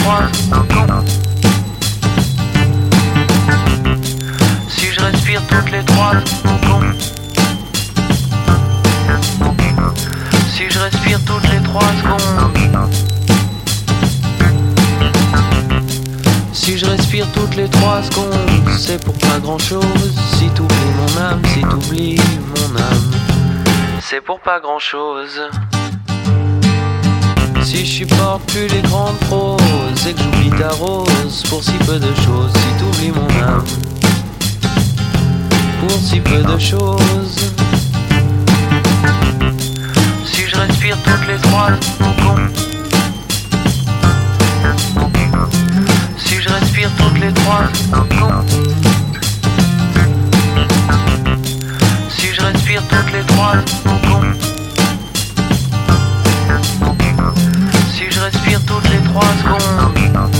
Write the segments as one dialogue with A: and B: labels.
A: trois secondes. Si je respire toutes les 3 secondes. Si je respire toutes les 3 secondes. Si je respire toutes les 3 secondes, c'est pour pas grand chose. Si t'oublies mon âme, si t'oublies mon âme, c'est pour pas grand chose. Si je supporte plus les grandes proses et que j'oublie ta rose pour si peu de choses. Si t'oublies mon âme pour si peu de choses. Si je respire toutes les 3 secondes. Si je respire toutes les 3 secondes. Si je respire toutes les 3 secondes. Si je respire toutes les 3 secondes.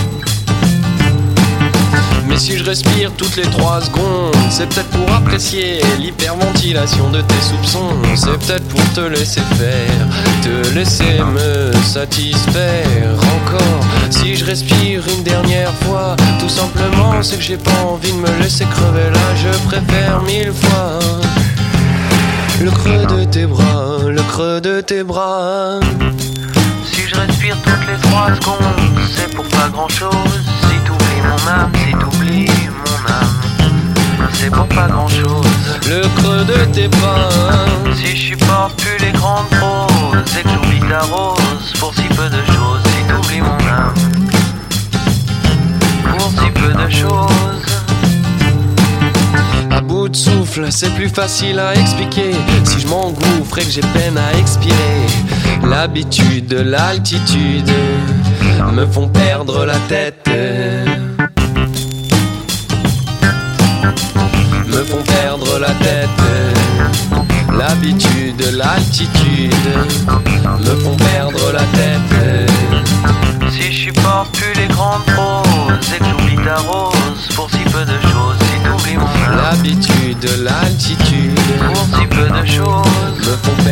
B: Mais si je respire toutes les 3 secondes, c'est peut-être pour apprécier l'hyperventilation de tes soupçons. C'est peut-être pour te laisser faire, te laisser me satisfaire encore. Si je respire une dernière fois, tout simplement c'est que j'ai pas envie de me laisser crever là. Je préfère 1000 fois le creux de tes bras, le creux de tes bras.
A: Si je respire toutes les 3 secondes, c'est pour pas grand chose. Si t'oublies mon âme, si t'oublies mon âme, c'est pour pas grand chose.
B: Le creux de tes bras.
A: Si je supporte plus les grandes proses et que j'oublie ta rose pour si peu de choses. Si t'oublies mon âme pour si peu de choses.
B: À bout de souffle, c'est plus facile à expliquer. Si je m'engouffre et que j'ai peine à expirer, l'habitude, l'altitude me font perdre la tête. Me font perdre la tête. L'habitude, l'altitude me font perdre la tête.
A: Si je supporte plus les grandes proses et que j'oublie ta rose pour si peu de choses. Si t'oublies mon âme
B: l'habitude, l'altitude
A: pour si peu de choses
B: me font